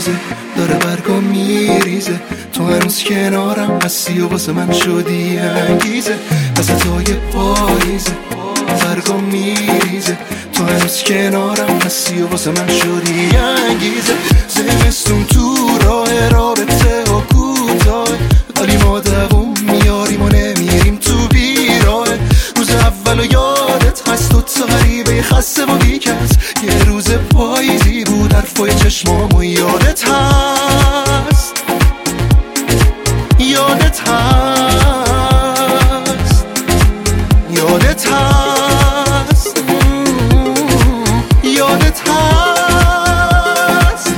پاییزه داره برگا میریزه، تو هنوز کنارم هستی و واسه من شدی انگیزه. وسطای پاییزه برگا میریزه، تو هنوز کنارم هستی و واسه من شدی انگیزه. زمستون تو راه رابطه ها کوتاه، ولی ما دووم میاریم و نمیریم تو بیراه. روز اول و یادت هست تو غریبه خسته و بیکس، یه روز پاییزی بود حرفای چشمامو یادت هست، یادت هست، یادت هست، یادت هست.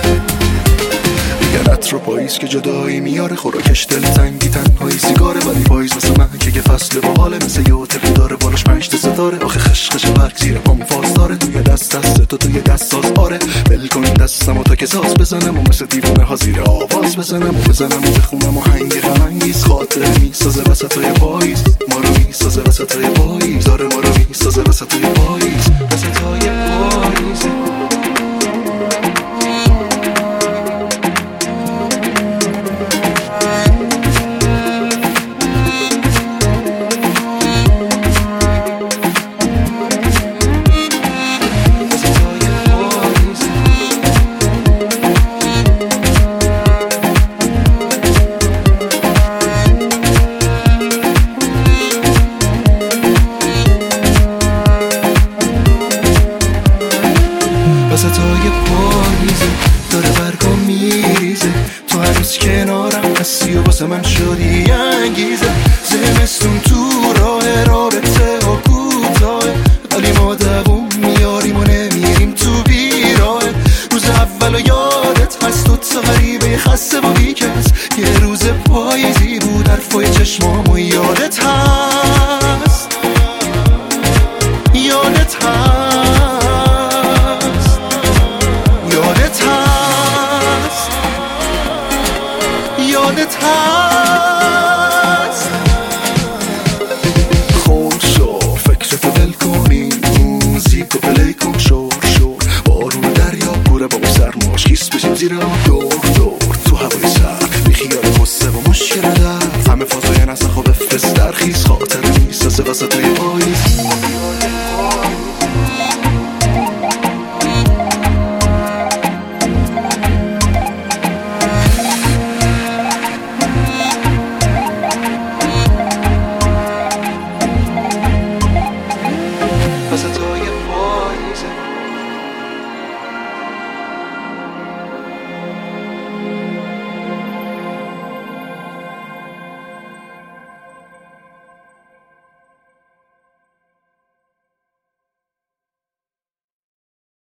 یه رتر پاییز که جدایی میاره، خوراکش دلتنگی تنهایی سیگاره، ولی پاییز واسه من که یه فصل باحاله، مثل یه هتلی داره بالاش 5 تا ستاره. آخه خشخش برگ زیر پام فاز داره، توی دست تو توی دست ساز آره. ول کن دستمو تا که ساز بزنم و مثل دیوونه ها زیر آواز بزنم و بخونم و هنگ غم‌انگیز. خاطره میسازه وسطای پاییز، ما رو میسازه وسطای پاییز، آره ما رو میسازه وسطای پاییز، وسطای پاییز. وسطای پاییزه داره برگا میریزه، تو هنوز کنارم هستی و واسه من شدی انگیزه. زمستون تو راه رابطه ها کوتاه، ولی ما دووم میاریم و نمیریم تو بیراه. روز اول و یادت هست تو غریبه خسته و بیکس، یه روز پاییزی بود حرفای چشمامو یادت هست، یادت هست.